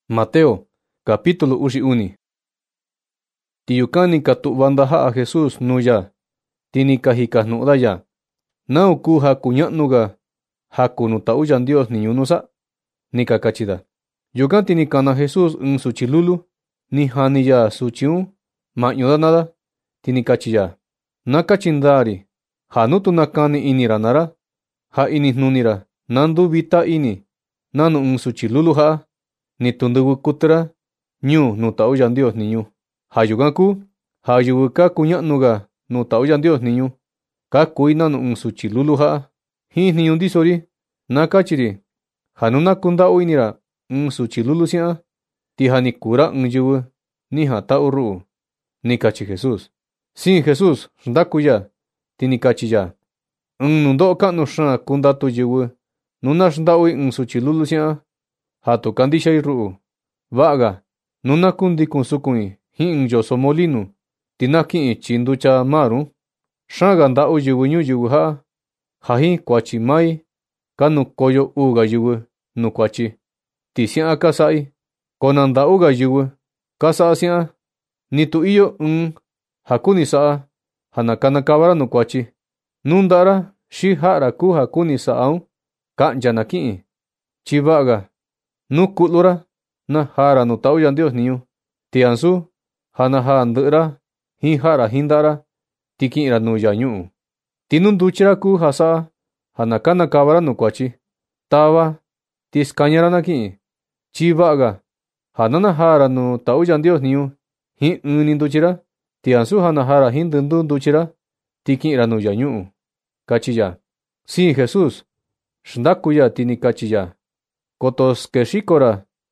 Mateo, capítulo uxi uni. Tiyukani katu'va ja'a Jesús nuya, tini kajikajnu'da ya. Naun kuu jaku ña'nuga jaku nu ta'u Yandios niñu nusa', ni kakachida. Yukan tini kana Jesús suchi lulu, ni jani ya suchiun ma'ñuda nada, tini kachi ya: Nakachi ndari, ja nutu nakani inira nara, ja inijnunira nandu vita ini, nanu suchi lulu ja'a, ni tunduvu kutira ñuu nu ta'u Yandios niñu. Ja yukan kuu ja yɨvɨ ka kuña'nuga nu ta'u Yandios niñu, kakui nanu suchi lulu ja'a. Jin jniñu ndisori, nakachiri ja nu nakunda'u inira suchi lulu si'an, ti ja ni kuu‑ra yɨvɨ ni jata'u ru'u, ni kachi Jesús. Siin Jesús xndaku ya, ti ni kachi ya: Nundo'o ka'nu xaan kundatu yɨvɨ nu naxnda'ui suchi lulu si'an, ja tu kandixai ru'u. Va'a‑ga, nu nakundikun sukun‑i jin yoso molinu, ti naki'in chii nducha marun. Xaan‑ga nda'u yɨvɨ ñuyɨvɨ ja'a, ja jin kuachi mai kanukoyo uu‑ga yɨvɨ nu kuachi, ti si'an ka sa'i. Ko nanda'u‑ga yɨvɨ ka sa'a si'an, ni tu iyo ja kuni sa'a ja nakanakava‑ra nu kuachi. Nu nda'a‑ra xi ja'a‑ra kuu ja kuni sa'aun, ka'nya naki'in. Chi va'a‑ga nu ku'lu‑ra najaa‑ra nu ta'u Yandios niñu, ti ansu ja najaa ndɨ'ɨ‑ra jin ja'a‑ra jin nda'a‑ra, ti ki'in‑ra nu yaa ñu'u. Ti nu nduchi‑ra kuu ja sa'a ja nakanakava‑ra nu kuachi, tava ti skaña‑ra naki'in. Chi va'a‑ga ja na najaa‑ra nu ta'u Yandios niñu jin ɨɨn‑ni nduchi‑ra, ti ansu ja najaa‑ra jin ndɨnduu nduchi‑ra, ti ki'in‑ra nu yaa ñu'u, kachi ya. Siin Jesús xndaku ya, ti ni kachi ya: Koto skexiko‑ra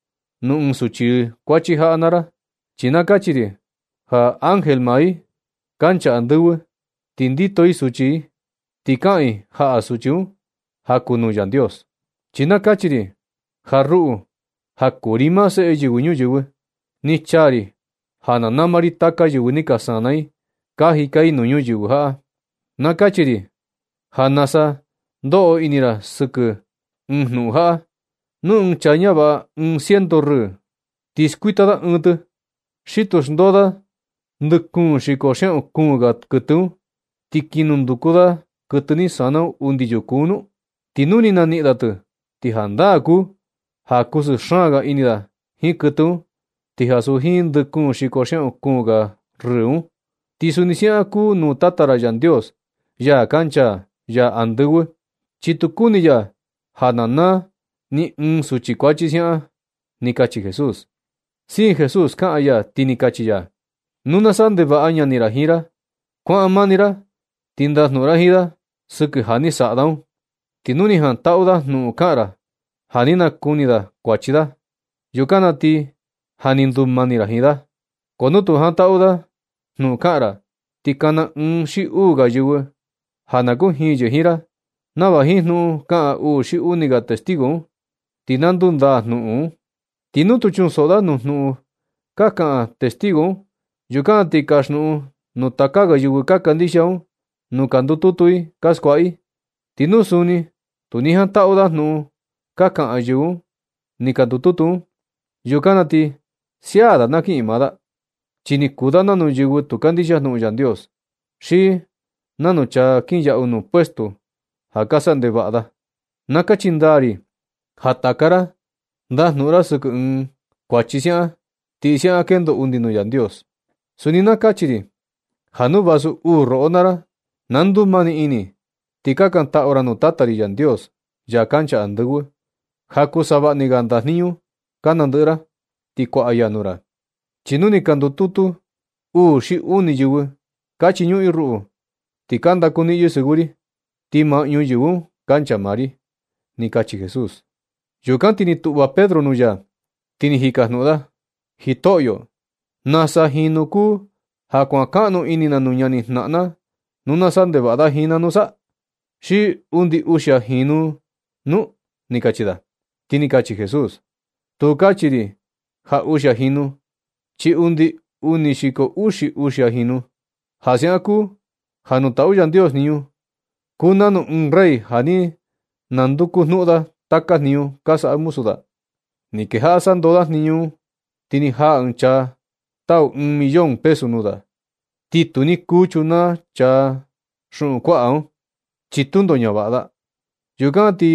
nu suchi kuachi ja'a nara, chi nakachiri ja ángel mai kancha andɨvɨ, ti nditoi suchi, ti ka'in ja'a suchiun jaku nuu Yandios. Chi nakachiri ja ru'u, ja kuu‑ri maa Se'e Yɨvɨ Ñuyɨvɨ, ni chaa‑ri ja na nama‑ri taka yɨvɨ ni ka sanai ka jikai nuu ñuyɨvɨ ja'a. Nakachiri ja nasa ndo'o inira sɨkɨ jnu'un ja'a. Nu chaa ñava'a 100 rɨɨ, ti skuita‑da ɨɨn‑tɨ, xi tu xndoo‑da ndɨ 9,9 kɨtɨ‑un, ti kinunduku‑da kɨtɨ ni sana‑un undi yuku‑un nu. Ti nu ni nani'i‑da‑tɨ, ti jandaa kuu ja kusɨɨ xaan‑ga ini‑da jin kɨtɨ‑un, ti asu jin ndɨ 9,9 rɨɨ‑un. Ti suni si'an kuu nuu Tata‑ra Yandios, ya kancha ya andɨvɨ, chi tu kuni ya ja na naa ni suchi kuachi si'an, ni kachi Jesús. Siin Jesús ka'an ya, ti ni kachi ya: Nu nasa'a ndeva'a ñani‑ra jin‑ra, kua'an mani‑ra, ti ndajnu'u‑ra jin‑da sɨkɨ ja ni sa'a‑da‑un. Ti nu ni janta'u‑da jnu'un ka'an‑ra ja ni nakuni‑da kuachi‑da, yukan na ti ja ni ndumani‑ra jin‑da. Ko nu tu janta'u‑da jnu'un ka'an‑ra, ti kana xi uu‑ga yɨvɨ ja na kujin yɨ jin‑ra, nava jin jnu'un ka'an uu xi uni‑ga testigu‑un, ti na ndundaa jnu'un‑un. Ti nu tu chunso'o‑da nuu jnu'un ka ka'an testigu‑un, yukan ti kaxtnu'un nuu taka‑ga yɨvɨ ka kandixia‑un nuu ka ndututui ka skua'i. Ti nu suni tu ni janta'u‑da jnu'un ka ka'an yɨvɨ‑un ni ka ndututu‑un, yukan na ti siaa‑da naki'in maa‑da. Chi ni kuu‑da nanu yɨvɨ tu kandixia jnu'un Yandios, xi nanu chaa kinya'u nuu puestu ja ka sa'a ndeva'a‑da. Nakachi ndaa‑ri ja taka‑ra ndajnu'u‑ra sɨkɨ kuachi si'an, ti si'an kendo undi nuu Yandios. Suni nakachiri ja nu vasu ro'o naa‑ra na ndumani ini, ti kakanta'u‑ra nuu Tata‑ri Yandios, ya kancha andɨvɨ, ja kusava'a‑ni‑ga ndajniñu ka nandɨ'ɨ‑ra, ti kua'a ya nuu‑ra. Chi nu ni ka ndututu xi uni yɨvɨ ka chiñu'i ru'u, ti ka ndaku ni'yɨ sɨvɨ‑ri, ti ma'ñu yɨvɨ‑un kancha maa‑ri, ni kachi Jesús. Yukan ti ni tu'va Pedro nuu ya, ti ni jikajnu'u‑da: Jito'yo, ¿nasa jinu kuu ja kua'an ka'nu ini‑na nuu ñani jna'na nu nasa'a ndeva'a‑da jin‑na nusa? ¿Xi undi uxia jinu nu? Ni kachi‑da. Ti ni kachi Jesús: Tu kachi‑ri ja uxia jinu, chi undi 9,000 jinu. Ja si'an kuu ja nu ta'u Yandios niñu, kuu nanu rey ja ni nanduku jnu'u‑da taka jniñu ka sa'a musu‑da. Ni queja'a sandoda jniñu, ti ni ja'a ɨɨn cha tau $1,000,000 nuda. Ti tu ni kuu chuna cha xu'un kua'a un, tyi tundo ña va'a da. Yukan ti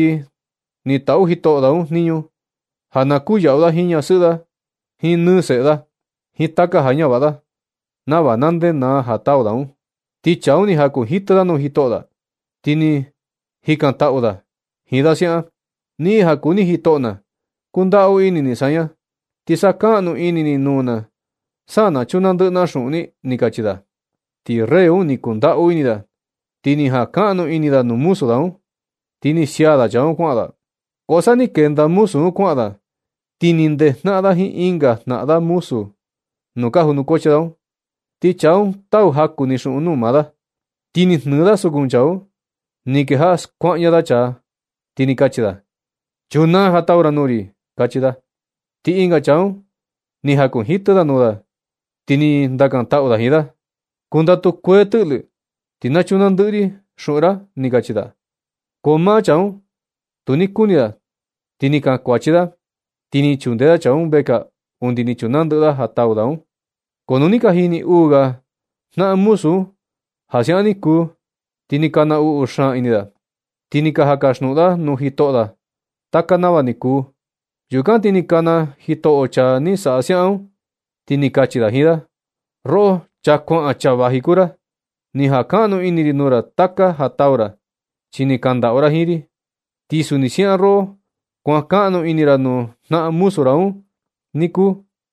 ni ta'u jito'o da un jniñu ja na kuya'u da jin ñasɨ'ɨ da, jin nɨɨ se'e da, jin taka ja ña va'a da, nava na ndenaa ja tau da un. Ti cha un ni jaku jitɨ da nuu jito'o da, ti ni jikan ta'u da jin da sia'a: ―Ni'i ja kuni jito'o na, kunda'u ini ni saña, ti saka'nu ini ni nuu na sa na chuna ndɨ'ɨ na xu'un ni ―ni katyi da. Ti rey un ni kunda'u ini da, ti ni jaka'nu ini da nuu musu da un, ti ni siaa da cha un kua'an da. Ko sa ni kenda musu un kua'an da, ti ni ndejna'a da jin inga jna'a da musu nuu ka junukotyi da un. Ti cha un tau jaku-ni xu'un nuu maa da, ti ni jnɨɨ da sukun cha un, ni keja'a skua'ña da cha, ti ni katyi da: ―Chunaa ja tau ra nuu ri ―katyi da. Ti inga cha un ni jakun jitɨ da nuu da, ti ni ndakan ta'u da jin da: ―Kundatu kuee tɨ'lɨ, ti na chuna ndɨ'ɨ ri xu'un ra ―ni katyi da. Ko maa cha un tu ni kuni da, ti ni ka'an kuatyi da, ti ni tyu'un da cha un vekaa undi ni chuna ndɨ'ɨ da ja tau da un. Ko nu ni ka jini uu ga jna'a musu un ja sia'a ni kuu, ti ni ka na u'u xaan ini da, ti ni ka jakaxtnu'u da nuu jito'o da taka nava ni kuu. Yukan ti ni kana jito'o cha ni sa'a sia'a un, ti ni katyi da jin da: ―Ro'o cha kua'an cha vaji kuu ra, ni jaka'nu ini ri nuu ra taka ja tau ra, tyi ni kanda'u ra jin ri. Ti suni sia'a ro'o kua'an ka'nu ini ra nuu jna'a musu ra un niku,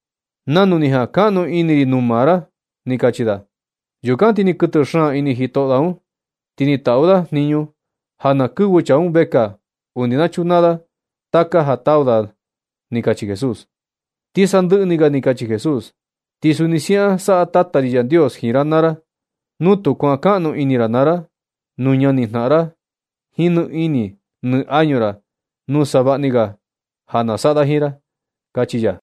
nanu ni jaka'nu ini ri nuu maa ra ―ni katyi da. Yukan ti ni kɨtɨ xaan ini jito'o da un, ti ni ta'u da jniñu ja na kɨvɨ cha un vekaa undi na chunaa da taka ja tau da ―ni katyi Jesús. Ti sandɨ'ɨ-ni-ga ni katyi Jesús: ―Ti suni sia'a sa'a Tata ri Yandios jin ra naa ra, nu tu kua'an ka'nu ini ra naa ra nuu ñani jna'a ra jin nɨ ini nɨ añu ra nuu sava'ni ga ja na sa'a da jin ra ―katyi ya.